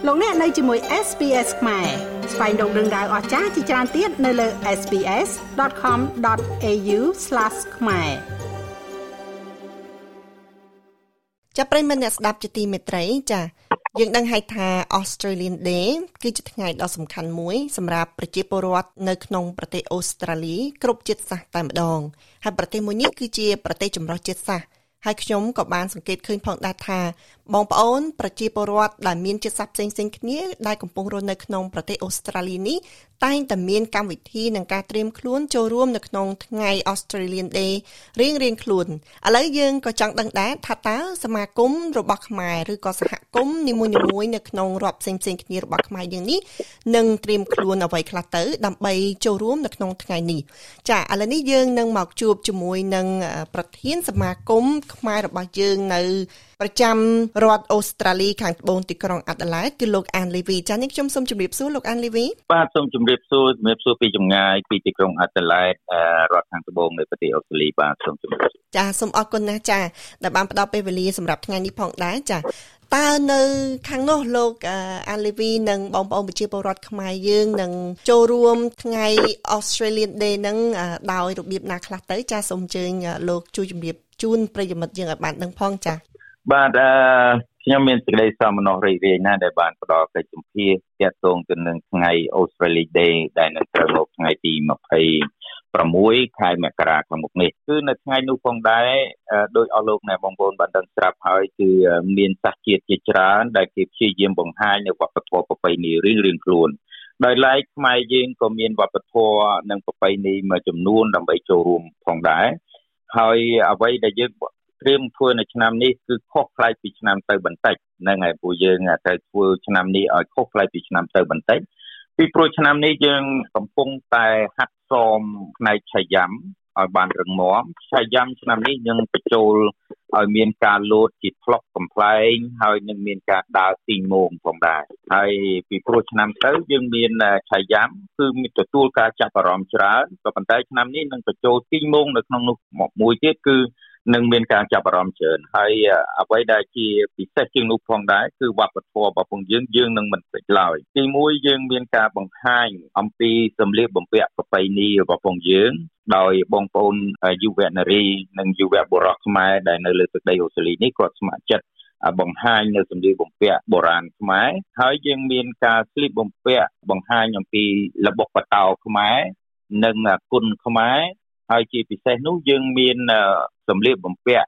លោកអ្នកនៅជាមួយ SPS ខ្មែរស្វែងរកដឹងដៅអស្ចារ្យជាច្រើនទៀតនៅលើ sps.com.au/ ខ្មែរចាប់ប្រិយមិត្តអ្នកស្ដាប់ជាទីមេត្រីចាយើងដឹងហើយថា Australian Day គឺជាថ្ងៃដ៏សំខាន់មួយសម្រាប់ប្រជាពលរដ្ឋនៅក្នុងប្រទេសអូស្ត្រាលីគ្រប់ជាតិសាសន៍តែម្ដងហើយប្រទេសមួយនេះគឺជាប្រទេសចម្រុះជាតិសាសន៍ហើយខ្ញុំក៏បានសង្កេតឃើញផងដែរថាបងប្អូនប្រជាពលរដ្ឋដែលមានជាតិសាសន៍ផ្សេងៗគ្នាដែលកំពុងរស់នៅក្នុងប្រទេសអូស្ត្រាលីនេះតែងតែមានកម្មវិធីនិងការត្រៀមខ្លួនចូលរួមនៅក្នុងថ្ងៃ Australian Day រៀងៗខ្លួនឥឡូវយើងក៏ចង់ដឹងដែរថាតើសមាគមរបស់ខ្មែរឬក៏សហគមន៍នីមួយៗនៅក្នុងរដ្ឋផ្សេងៗគ្នារបស់ខ្មែរយើងនេះនឹងត្រៀមខ្លួនអ្វីខ្លះទៅដើម្បីចូលរួមនៅក្នុងថ្ងៃនេះចាឥឡូវនេះយើងនឹងមកជួបជាមួយនឹងប្រធានសមាគមខ្មែររបស់យើងនៅប្រចាំរដ្ឋអូស្ត្រាលីខាងត្បូងទីក្រុងអាដាលេដគឺលោកអានលីវីចា៎នេះខ្ញុំសូមជម្រាបសួរលោកអានលីវីបាទសូមជម្រាបសួរពីចម្ងាយពីទីក្រុងអាដាលេដរដ្ឋខាងត្បូងនៃប្រទេសអូស្ត្រាលីបាទសូមជម្រាបចាសូមអរគុណណាស់ចាដែលបានផ្ដល់ពេលវេលាសម្រាប់ថ្ងៃនេះផងដែរចាតើនៅខាងនោះលោកអានលីវីនិងបងប្អូនប្រជាពលរដ្ឋខ្មែរយើងនឹងចូលរួមថ្ងៃ Australian Day នឹងដោយរបៀបណាខ្លះទៅចាសូមអញ្ជើញលោកជួយជម្រាបជូនប្រិយមិត្តយើងឲ្យបានដឹងផងចាបាទខ្ញុំមានសេចក្តីសោមនស្សរីករាយណាស់ដែលបានផ្ដល់កិច្ចសម្ភាសន៍ទាក់ទងទៅនឹងថ្ងៃ Australia Day ដែលនឹងត្រូវមកថ្ងៃទី26 ខែមករាខាងមុខនេះគឺនៅថ្ងៃនោះផងដែរដោយអស់លោកអ្នកបងប្អូនបានដឹងស្រាប់ហើយគឺមានសាសជាតិជាច្រើនដែលគេព្យាយាមបង្ហាញនៅវប្បធម៌ប្រពៃណីរៀងៗខ្លួនដោយឡែកខ្មែរយើងក៏មានវប្បធម៌និងប្រពៃណីមួយចំនួនដើម្បីចូលរួមផងដែរហើយអ្វីដែលយើងត្រៀមធ្វើនៅឆ្នាំនេះគឺខុសប្លែកពីឆ្នាំទៅបន្តិចហ្នឹងហើយពួកយើងត្រូវធ្វើឆ្នាំនេះឲ្យខុសប្លែកពីឆ្នាំទៅបន្តិចពីព្រោះឆ្នាំនេះយើងកំពុងតែហាត់សមផ្នែកឆាយ៉ាំឲ្យបានរឹងមាំឆាយ៉ាំឆ្នាំនេះយើងបញ្ចូលឲ្យមានការលោតជាធ្លុកកំ pl ែងហើយនឹងមានការដើរទីងងផងដែរហើយពីព្រោះឆ្នាំទៅយើងមានឆាយ៉ាំគឺមានទទួលការចាប់អារម្មណ៍ច្រើនក៏ប៉ុន្តែឆ្នាំនេះនឹងបញ្ចូលទីងងនៅក្នុងនោះមួយទៀតគឺនឹងមានការចាប់អារម្មណ៍ច្រើនហើយអ្វីដែលជាពិសេសជាងនោះផងដែរគឺវប្បធម៌របស់ពួកយើងនឹងមិនភ្លេចឡើយទីមួយយើងមានការបង្ហាញអំពីសម្លៀកបំពាក់ប្រពៃណីរបស់ពួកយើងដោយបងប្អូនយុវនារីនិងយុវបុរសខ្មែរដែលនៅលើទឹកដីអូស្ត្រាលីនេះគាត់ស្ម័គ្រចិត្តបង្ហាញនៅសម្លៀកបំពាក់បុរាណខ្មែរហើយយើងមានការស្លៀកបំពាក់បង្ហាញអំពីល្បុក្កតោខ្មែរនិងគុណខ្មែរហើយជាពិសេសនោះយើងមានសម្លៀកបំពាក់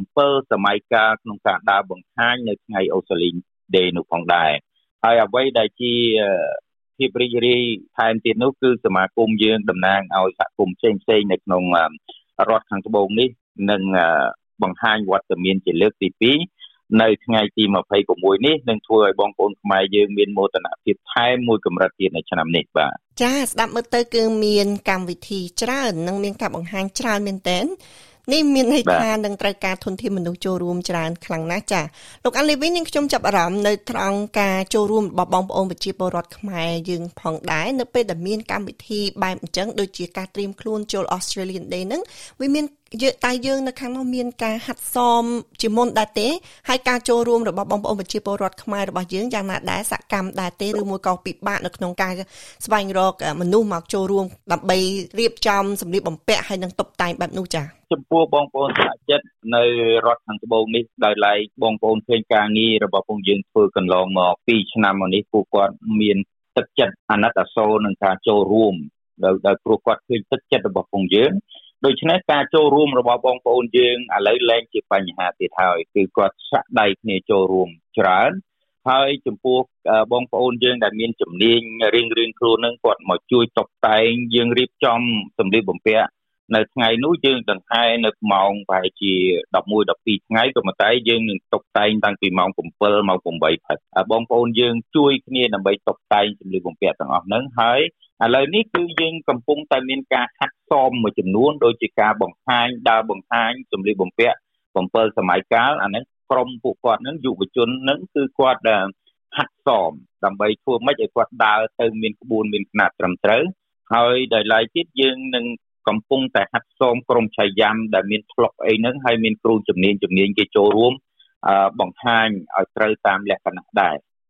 7សម័យកាលក្នុងការដើរបង្ហាញនៅថ្ងៃ Australian Day នោះផងដែរហើយអ្វីដែលជាភាពរីករាយថែមទៀតនោះគឺសមាគមយើងតំណាងឲ្យសហគមន៍ផ្សេងៗនៅក្នុងរដ្ឋខាងត្បូងនេះនឹងបង្ហាញវត្តមានជាលើកទី2នៅថ្ងៃទី26នេះនឹងធ្វើឲ្យបងប្អូនខ្មែរយើងមានមោទនភាពថែមមួយកម្រិតទៀតនៅឆ្នាំនេះបាទចាស្ដាប់មើលទៅគឺមានកម្មវិធីច្រើននិងមានការបង្ហាញច្រើនមែនទែននេះមានន័យថានឹងត្រូវការធនធានមនុស្សចូលរួមច្រើនខ្លាំងណាស់ចាលោកអានលីវីនឹងខ្ញុំចាប់អារម្មណ៍នៅត្រង់ការចូលរួមរបស់បងប្អូនប្រជាពលរដ្ឋខ្មែរយើងផងដែរនៅពេលដែលមានកម្មវិធីបែបអញ្ចឹងដូចជាការត្រៀមខ្លួនចូល Australian Day ហ្នឹងវាមានតែយើងនៅខាងនោះមានការហាត់សមជាមុនដែរទេហើយការចូលរួមរបស់បងប្អូនប្រជាពលរដ្ឋខ្មែររបស់យើងយ៉ាងណាដែរសកម្មដែរទេឬមួយក៏ពិបាកនៅក្នុងការស្វែងរកមនុស្សមកចូលរួមដើម្បីរៀបចំសម្លៀកបំពាក់ហើយនឹងតុបតែងបែបនោះចាចំពោះបងប្អូនសហជីពនៅរដ្ឋខាងត្បូងនេះដោយឡែកបងប្អូនឃើញការងាររបស់ពួកយើងធ្វើកន្លងមក2ឆ្នាំមកនេះពួកគាត់មានទឹកចិត្តអាណិតអាសូរនឹងការចូលរួមដោយព្រោះគាត់ឃើញទឹកចិត្តរបស់ពួកយើងដូច្នេះការចូលរួមរបស់បងប្អូនយើងឥឡូវលែងជាបញ្ហាទៀតហើយគឺគាត់សាក់ដៃគ្នាចូលរួមច្រើនហើយចំពោះបងប្អូនយើងដែលមានជំនាញរៀងៗខ្លួននឹងគាត់មកជួយតុបតែងយើងរៀបចំសម្លៀកបំពាក់នៅថ្ងៃនោះយើងដង្ហែនៅម៉ោងប្រហែលជា11 12ថ្ងៃក៏ប៉ុន្តែយើងនឹងតុបតែងតាំងពីម៉ោង7ម៉ោង8ព្រឹកបងប្អូនយើងជួយគ្នាដើម្បីតុបតែងសម្លៀកបំពាក់ទាំងអស់ហ្នឹងហើយឥឡូវនេះគឺយើងកំពុងតែមានការហាត់សមមួយចំនួនដូចជាការបង្ហាញដើរបង្ហាញសម្លៀកបំពាក់7សម័យកាលអាហ្នឹងក្រុមពួកគាត់ហ្នឹងយុវជនហ្នឹងគឺគាត់ហាត់សមដើម្បីធ្វើម៉េចឲ្យគាត់ដើរទៅមានក្បួនមានខ្នាតត្រឹមត្រូវហើយដោយឡែកទៀតយើងនឹងកំពុងតែហាត់សមក្រុមឆាយ៉ាំដែលមានធ្លុកអីហ្នឹងហើយមានគ្រូជំនាញគេចូលរួមបង្ហាញឲ្យត្រូវតាមលក្ខណៈដែរ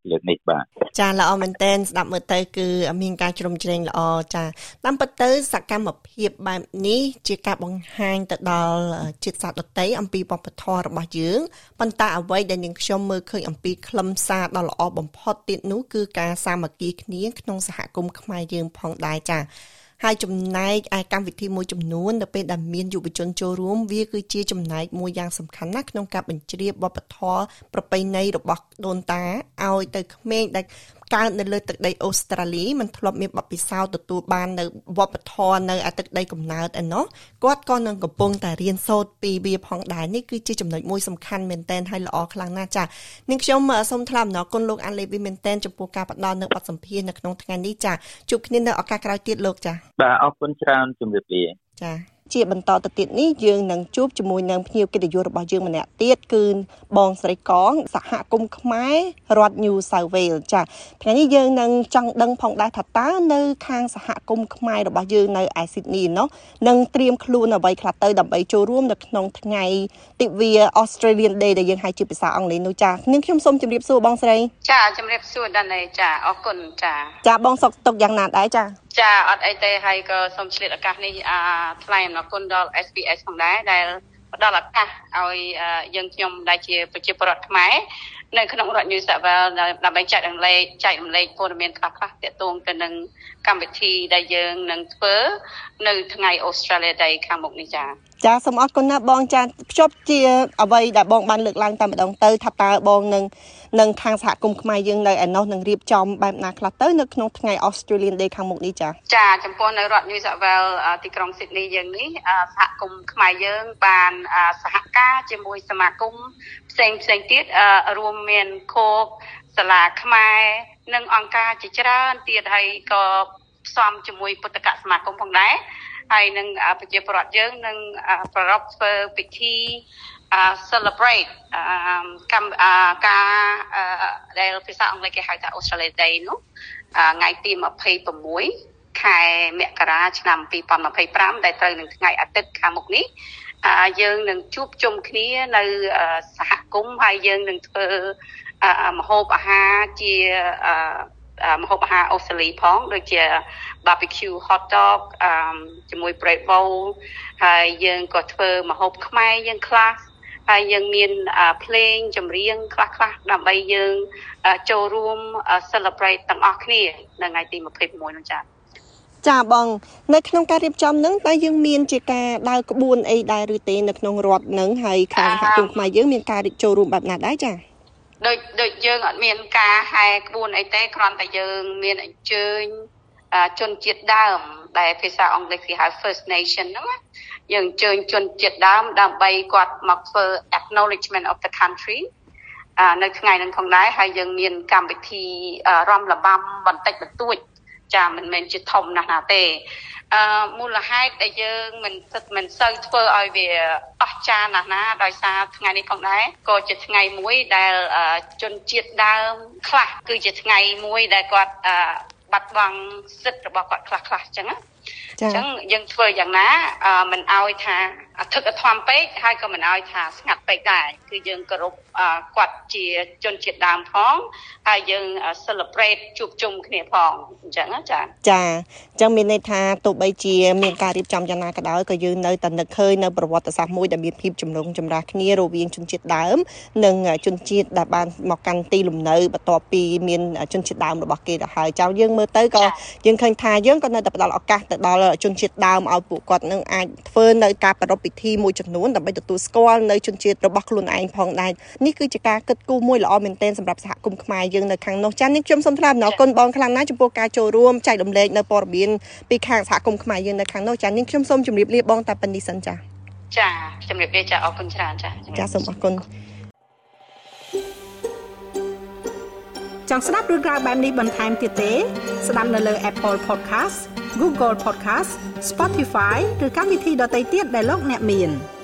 លើកនេះបាទចាល្អមែនតើស្ដាប់មើលទៅគឺមានការជ្រុំជ្រែងល្អចាតាមពិតទៅសកម្មភាពបែបនេះជាការបង្ហាញទៅដល់ជាតិសាសន៍ដទៃអំពីវប្បធម៌របស់យើងប៉ុន្តែអ្វីដែលនាងខ្ញុំមើលឃើញអំពីខ្លឹមសារដ៏ល្អបំផុតទៀតនោះគឺការសាមគ្គីគ្នាក្នុងសហគមន៍ខ្មែរយើងផងដែរចាហើយចំណែកឯកម្មវិធីមួយចំនួននៅពេលដែលមានយុវជនចូលរួមវាគឺជាចំណែកមួយយ៉ាងសំខាន់ណាស់ក្នុងការបញ្ជ្រាបវប្បធម៌ប្រពៃណីរបស់ដូនតាឲ្យទៅក្មេងដែលកើតនៅលើទឹកដីអូស្ត្រាលីមិនធ្លាប់មានបទពិសោធន៍ទទួលបាននៅវប្បធម៌នៅឯទឹកដីកំណើតឯណោះគាត់ក៏នឹងកំពុងតែរៀនសូត្រពីវាផងដែរនេះគឺជាចំណុចមួយសំខាន់មែនទែនហើយល្អខ្លាំងណាស់ចានាងខ្ញុំសូមថ្លែងអំណរគុណលោកអានលេវីមែនទែនចំពោះការផ្ដល់នៅបទសម្ភាសន៍នៅក្នុងថ្ងៃនេះចាជួបគ្នានៅឱកាសក្រោយទៀតលោកចាបាទអរគុណច្រើនជំរាបលាចាជាបន្តទៅទៀតនេះយើងនឹងជួបជាមួយនឹងភ្ញៀវកិត្តិយសរបស់យើងម្នាក់ទៀតគឺបងស្រីកងសហគមន៍ខ្មែររដ្ឋ New South Wales ចាថ្ងៃនេះយើងនឹងចង់ដឹងផងដែរថាតើនៅខាងសហគមន៍ខ្មែររបស់យើងនៅឯ Sydney នោះនឹងត្រៀមខ្លួនអ្វីខ្លះទៅដើម្បីចូលរួមនៅក្នុងថ្ងៃទិវា Australian Day ដែលយើងហៅជាភាសាអង់គ្លេសនោះចានាងខ្ញុំសូមជម្រាបសួរបងស្រីចាជម្រាបសួរដល់នេះចាអរគុណចាបងសុខទុក្ខយ៉ាងណាដែរចាអត់អីទេហើយក៏សូមឆ្លៀតឱកាសនេះថ្លែងអំណរគុណដល់ SBS ផងដែរដែលផ្ដល់ឱកាសឲ្យយើងខ្ញុំដែលជាប្រជាពលរដ្ឋខ្មែរនៅក្នុងរដ្ឋ New South Wales ដើម្បីចែករំលែកព័ត៌មានខ្លះៗទាក់ទងទៅនឹងកម្មវិធីដែលយើងនឹងធ្វើនៅថ្ងៃ Australia Day ខាងមុខនេះចាសូមអរគុណណាស់បងចាភ្ជាប់ជាអ្វីដែលបងបានលើកឡើងតែម្ដងទៅថាតើបងនឹងខាងសហគមន៍ខ្មែរយើងនៅឯនោះនឹងរៀបចំបែបណាខ្លះទៅនៅក្នុងថ្ងៃ Australian Day ខាងមុខនេះចាចំពោះនៅរដ្ឋ New South Wales ទីក្រុង Sydney យើងនេះសហគមន៍ខ្មែរយើងបានសហការជាមួយសមាគមផ្សេងទៀតរួមមានខូបសាលាខ្មែរនិងអង្គការជាច្រើនទៀតហើយក៏ផ្សំជាមួយពុទ្ធកសមាគមផងដែរហើយនឹងប្រជាពលរដ្ឋយើងនឹងប្រារព្ធធ្វើពិធី celebrate ការដែលភាសាអង់គ្លេសគេហៅថា Australia Day នោះថ្ងៃទី26ខែមករាឆ្នាំ2025ដែលត្រូវនឹងថ្ងៃអាទិត្យខាងមុខនេះយើងនឹងជួបជុំគ្នានៅសហគមន៍ហើយយើងនឹងធ្វើម្ហូបអាហារជាម្ហូបអាហារអូស្ត្រាលីផងដូចជា barbecue hot dog ជាមួយ bread bowl ហើយយើងក៏ធ្វើម្ហូបខ្មែរយើងខ្លះហើយយើងមានភ្លេងចម្រៀងខ្លះដើម្បីយើងចូលរួម celebrate ទាំងអស់គ្នានៅថ្ងៃទី26នោះចាបងនៅក្នុងការរៀបចំហ្នឹងតើយើងមានជាការដើរក្បួនអីដែរឬទេនៅក្នុងរដ្ឋហ្នឹងហើយខាងសហគមន៍ខ្មែរយើងមានការចូលរួមបែបណាដែរចាដូចយើងអត់មានការហែក្បួនអីទេគ្រាន់តែយើងមានអញ្ជើញជនជាតិដើមដែលភាសាអង់គ្លេសគេហៅ First Nation ហ្នឹងយើងអញ្ជើញជនជាតិដើមដើម្បីគាត់មកធ្វើ acknowledgement of the country នៅថ្ងៃហ្នឹងផងដែរហើយយើងមានកម្មវិធីរំលបាំបន្តិចបន្តួចចាមិនមែនជាធំណាស់ណាទេមូលហេតុដែលយើងមិនសូវធ្វើឲ្យវាអស្ចារ្យណាស់ណាដោយសារថ្ងៃនេះផងដែរក៏ជាថ្ងៃមួយដែលជនជាតិដើមខ្លះគឺជាថ្ងៃមួយដែលគាត់បាត់បង់សិទ្ធិរបស់គាត់ខ្លះអញ្ចឹងយើងធ្វើយ៉ាងណាមិនឲ្យថាអធិកអធមពេកហើយក៏មិនឲ្យថាស្ងាត់ពេកដែរគឺយើងគោរពគាត់ជាជនជាតិដើមផងហើយយើង celebrate ជួបជុំគ្នាផងអញ្ចឹងចាអញ្ចឹងមានន័យថាទោះបីជាមានការរៀបចំយ៉ាងណាក៏ដោយក៏យើងនៅតែនឹកឃើញនៅប្រវត្តិសាស្ត្រមួយដែលមានភាពចម្រុងចម្រាស់គ្នារវាងជនជាតិដើមនិងជនជាតិដែលបានមកកាន់ទីលំនៅបន្ទាប់ពីមានជនជាតិដើមរបស់គេទៅហើយចៅយើងមើលទៅក៏យើងឃើញថាយើងក៏នៅតែផ្ដល់ឱកាសទៅដល់ជនជាតិដើមឲ្យពួកគាត់នឹងអាចធ្វើនៅការប្រារព្ធពិធីមួយចំនួនដើម្បីទទួលស្គាល់នៅជនជាតិរបស់ខ្លួនឯងផងដែរនេះគឺជាការគិតគូរមួយល្អមែនទែនសម្រាប់សហគមន៍ខ្មែរយើងនៅខាងនោះចា៎នេះខ្ញុំសូមថ្លែងអំណរគុណបងខ្លាំងណាស់ចំពោះការចូលរួមចែករំលែកនៅព័ត៌មានពីខាងសហគមន៍ខ្មែរយើងនៅខាងនោះចា៎នេះខ្ញុំសូមជម្រាបលាបងតែប៉ុណ្្នេះសិនចា៎ជម្រាបលាចា៎អរគុណច្រើនចា៎សូមអរគុណចង់ស្ដាប់រឿងរ៉ាវបែបនេះបន្ថែមទៀតទេស្ដាប់នៅលើ Apple Podcast Google Podcast Spotify ឬកម្មវិធីដទៃទៀតដែលលោកអ្នកមាន